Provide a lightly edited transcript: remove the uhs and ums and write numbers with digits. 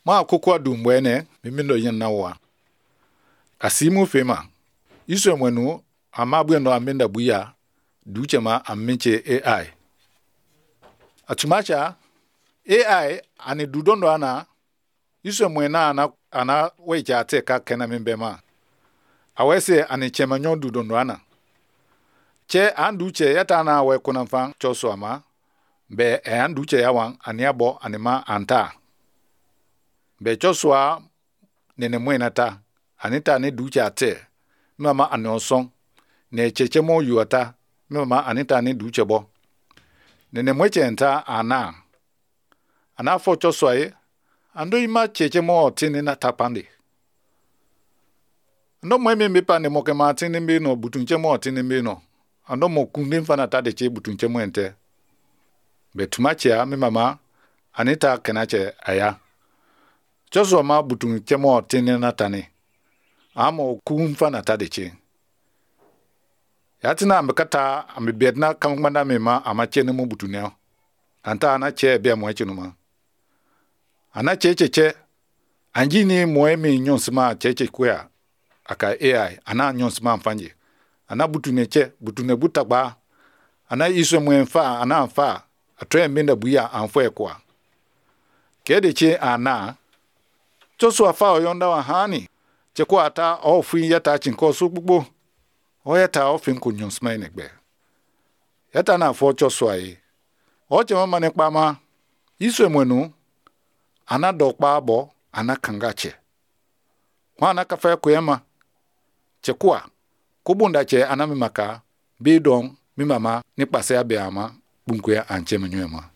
Ma kokwa dumbwene mimindo yen nawa. Asimu fema. Iso mwenu amabwendo amenda buya duchema aminche AI. Atumacha AI ani dudondo ana iso mwena ana wecha ateka kena mimbema. Awese ani chema nyon dudondo ana. Che anduche yata na we kunamfang choso ama be anduche yawang aniabo anima anta. Be chosoa nene mwena ta anita ne duche ate mama anonsong ne chechemo yuata mama anita ne duche bo. Nene mweche enta ana fo chosoa ando ima chechemo tini na tapandi. Ando mweme mipa ne mokema tini mbino butunchemo tini mbino. Ando mo kundin fana tade che butunchemo ente. Betumachia mi mama anita kenache aya. Choso ma butunchemo tini na tani. Amo kun fana tade che. Yatina ambekata ambedna kamanda mema amachene mo butuneo. Anta anache bia mweche numa. Anache anjini moemi nyonsma cheche kwea aka AI ana nyonsma mfanje. Ana butune butagba ana iswe mwenfa ana amfa atoe mbinda buya amfo ekwa kede che ana choso afa oyonda wa hani chekwa ata ofin yata chinko so gbugbo o yata ofin kunyonsma enegbe yata na afo choso ai o che mama ne kpama iswe mwenu ana dokpa abo ana kangache wana kafa kwema chekwa kubunda che anamimaka bidon mimama ni pase abeama bunkwe anche menywema.